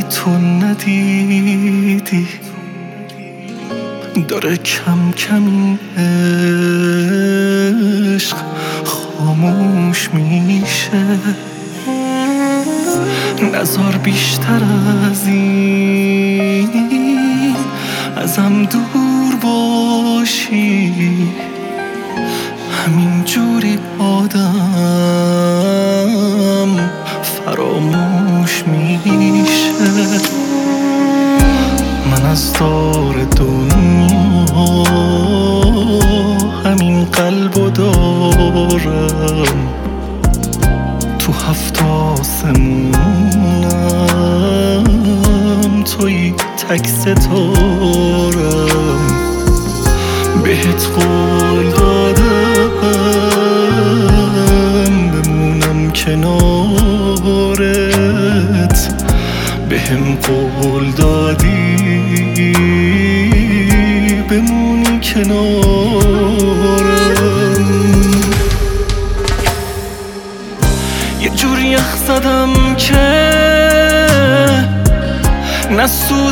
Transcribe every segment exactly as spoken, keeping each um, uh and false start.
تو ندیدی داره کم کم این عشق خاموش میشه. نذار بیشتر از این ازم دور باشی، همین جوری آدم فراموش میشه. من از دار دنیا همین قلبو دارم، تو هفت آسمونم توی تک ستارم. بهت قول دادم بمونم کنارت، بهم قول دادی بمونی کنارم. یه جوری یخ زدم که نه سوز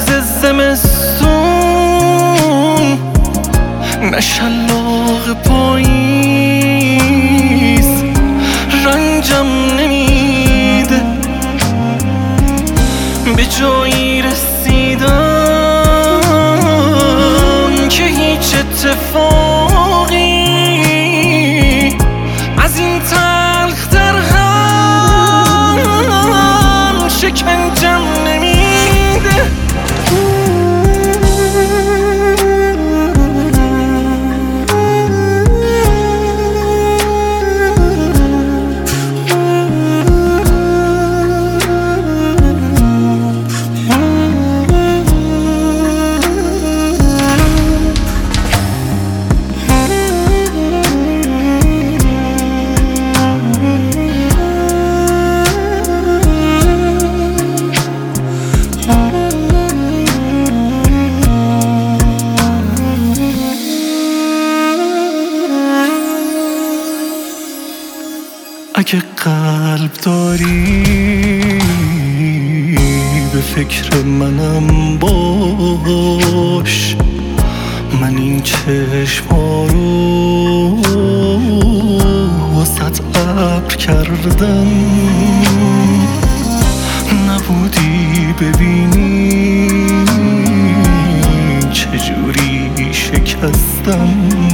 زمستون نه شلاق پاییز رنجم نمیده. به جایی رسیدم که هیچ اتفاقی از این تلختر هم شکنجم نمیده. اگه قلب داری به فکر منم باش، من این چشما رو واسط ابر کردم. نبودی ببینی چجوری شکستم،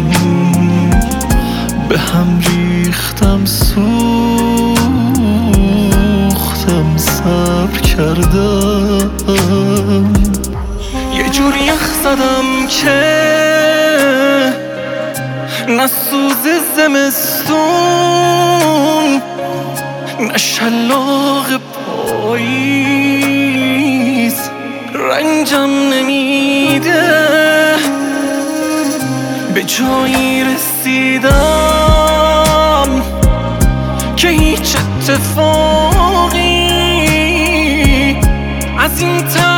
به هم ریختم سوختم صبر کردم. یه جوری یخ زدم که نه سوز زمستون نه شلاق پاییز رنجم نمیده. به جایی رسیدم که هیچ اتفاقی از این